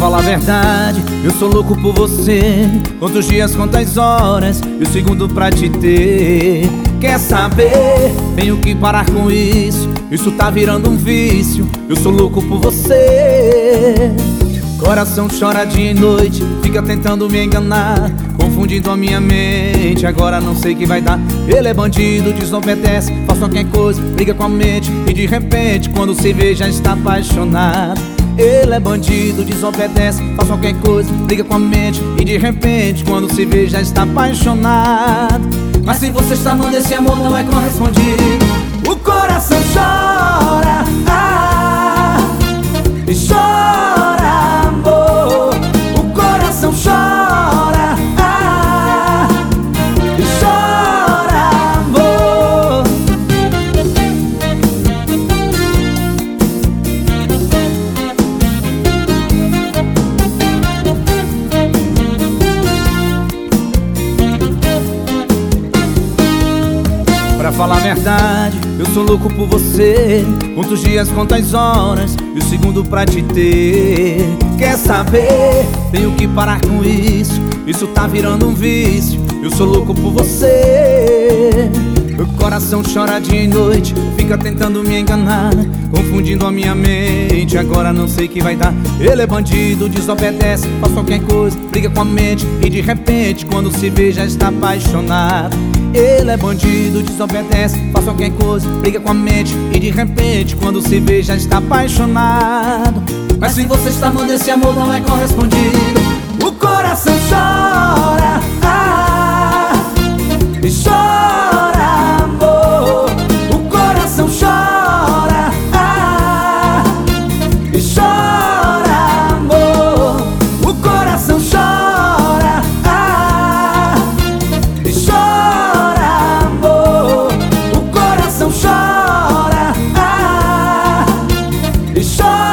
falar a verdade, eu sou louco por você. Quantos dias, quantas horas, e o segundo pra te ter. Quer saber? Tenho que parar com isso. Isso tá virando um vício. Eu sou louco por você. Coração chora dia e noite, fica tentando me enganar, confundindo a minha mente. Agora não sei o que vai dar. Ele é bandido, desobedece, faz qualquer coisa, briga com a mente. E de repente, quando se vê, já está apaixonado. Ele é bandido, desobedece, faz qualquer coisa, briga com a mente. E de repente, quando se vê, já está apaixonado. Mas se você está amando, esse amor não é correspondido. O coração chora, e chora, amor. O coração chora, e chora, amor. Pra falar a verdade, eu sou louco por você. Quantos dias, quantas horas, e o segundo pra te ter. Quer saber? Tenho que parar com isso. Isso tá virando um vício. Eu sou louco por você. Meu coração chora dia e noite, fica tentando me enganar, confundindo a minha mente. Agora não sei o que vai dar. Ele é bandido, desobedece, faz qualquer coisa, briga com a mente. E de repente, quando se vê, já está apaixonado. Ele é bandido, desobedece, faz qualquer coisa, briga com a mente. E de repente, quando se vê, já está apaixonado. Mas se você está amando, esse amor não é correspondido. O coração chora, e chora, amor. O coração chora, e chora, amor. O coração chora, e chora, amor. O coração chora, e chora.